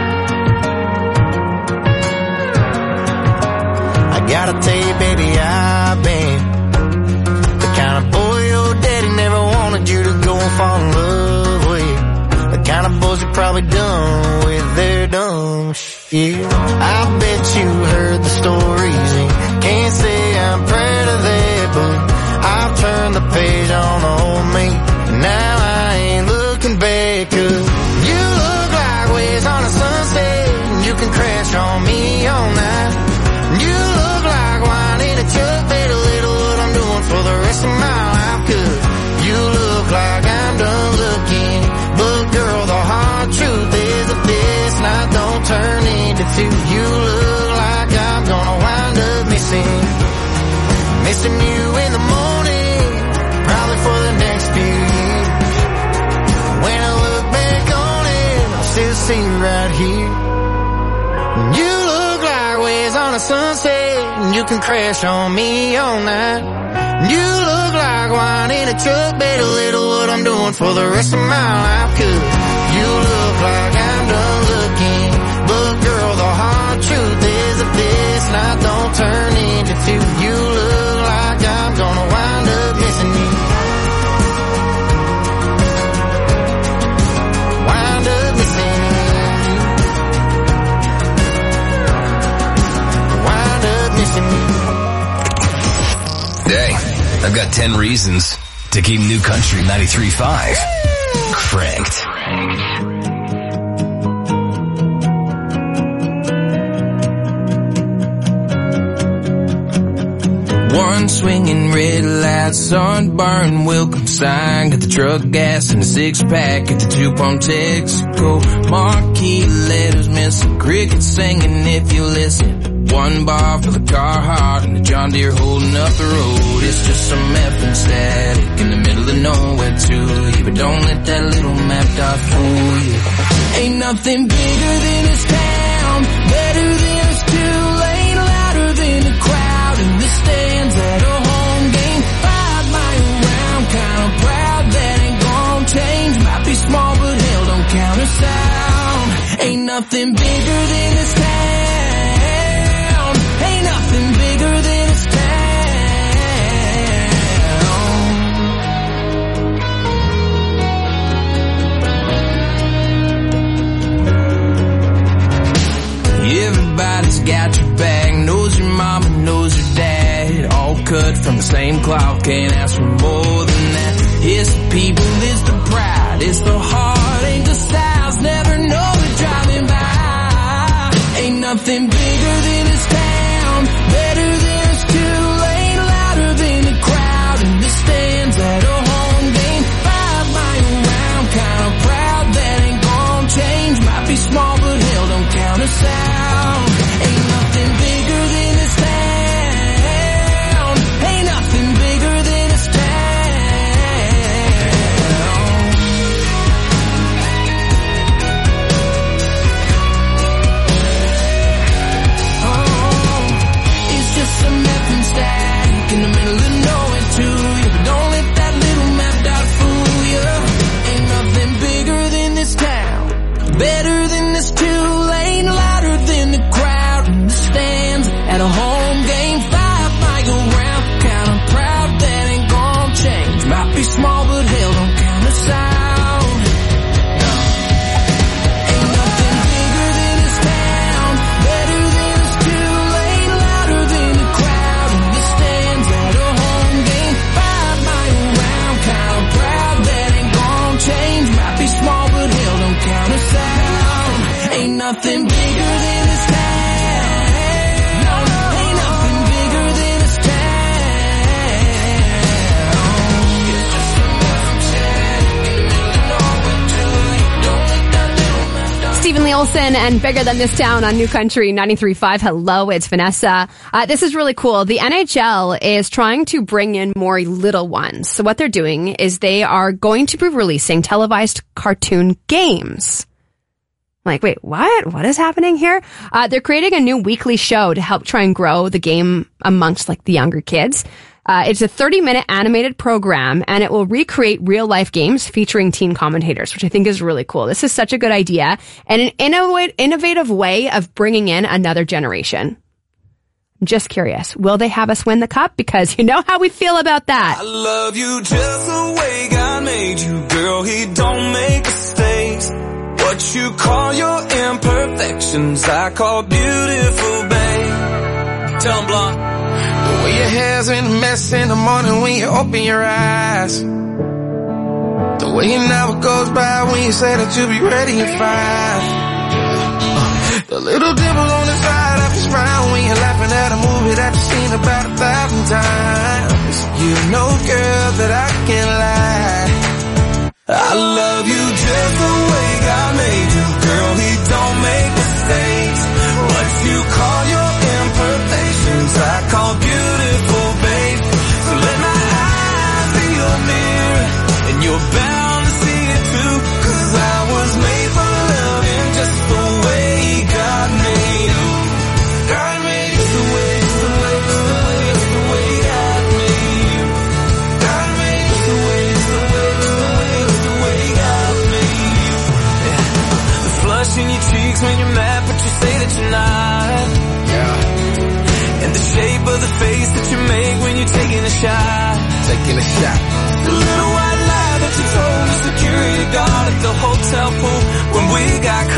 I gotta tell you, baby, I've been the kind of boy your daddy never wanted you to go and fall in love with. The kind of boys who probably done with their dumb shit. I bet you heard the stories and can't say I'm proud of that, but I've turned the page on the old me, and now I ain't looking back. 'Cause you look like waves on a sunset, and you can crash on me all night. You look like wine in a jug, bet a little what I'm doing for the rest of my life. 'Cause you look like I'm done looking, but girl, the hard truth is that this night don't turn into two. You look like I'm gonna wind up missing you in the morning, probably for the next few years. When I look back on it, I'll still see you right here. You look like waves on a sunset, and you can crash on me all night. You look like wine in a truck, bet a little what I'm doing for the rest of my life. 'Cause you look like I'm done looking, but girl, the hard truth is that this night don't turn into two. You look like I'm gonna wind up missing you. Wind up missing you. Wind up missing you. Hey, I've got 10 reasons to keep New Country 93.5 cranked. One swinging red light, sunburn, welcome sign. Got the truck gas and a 6-pack at the 2-pump Texaco. Marquee letters, missing crickets singing if you listen. One bar for the car heart and the John Deere holding up the road. It's just some effing static in the middle of nowhere to you. But don't let that little map dot fool you. Ain't nothing bigger than this town, better than it's too late, louder than the crowd in the stands at a home game. 5 mile round, kinda proud that ain't gonna change. Might be small but hell don't count us out. Ain't nothing bigger than this town. Ain't nothing bigger than this town. Everybody's got your back, knows your mama, knows your dad. All cut from the same cloth, can't ask for more than that. It's the people, it's the pride, it's the heart, ain't the styles, never know it driving by. Ain't nothing bigger than this town, better than it's too late, louder than the crowd in the stands at a home game. 5 mile round, kinda proud that ain't gonna change. Might be small but hell don't count us out. Ain't nothing bigger than this town. Ain't nothing bigger than this town. Oh, it's just some effing static in the middle of nowhere to you. But don't let that little map dot fool you. Ain't nothing bigger than this town, better than this too late, louder than the crowd in the stands at a home game. 5 mile round, kinda proud that ain't gonna change. Might be small but hell don't count us out. Ain't nothing bigger than this town, better than it's too late, louder than the crowd in the stands at a home game. 5 mile round, kinda proud that ain't gonna change. Might be small but hell don't count us out. Ain't nothing bigger than this town. No, ain't nothing bigger than this town. Stephen Lee Olsen and Bigger Than This Town on New Country 93.5. Hello, it's Vanessa. This is really cool. The NHL is trying to bring in more little ones. So what they're doing is they are going to be releasing televised cartoon games. I'm like, wait, what? What is happening here? They're creating a new weekly show to help try and grow the game amongst like the younger kids. It's a 30-minute animated program, and it will recreate real-life games featuring teen commentators, which I think is really cool. This is such a good idea and an innovative way of bringing in another generation. I'm just curious, will they have us win the cup? Because you know how we feel about that. I love you just the way God made you, girl. He don't make mistakes. What you call your imperfections, I call beautiful, babe. Tell 'em, blonde. The way way your hair's in a mess in the morning when you open your eyes. The way an hour goes by when you say that you'll be ready in 5. The little dimple on the side of your smile when you're laughing at a movie that you've seen about 1,000 times. You know, girl, that I can't lie. I love you just the way God made you, girl. He don't make mistakes. What you call your imperfections, I call beautiful, babe. So let my eyes be your mirror, and you're bound to see it too. 'Cause I was made for loving just the way God made you. God made you the way, the way, the way, the way God made you. God made you the way, the way, the way, the way God made you. Yeah. The flush in your cheeks when you're mad, but you say that you're not. Yeah. And the shape of the face that you make when you're taking a shot. Taking a shot. The little white lie that you told the security guard at the hotel pool when we got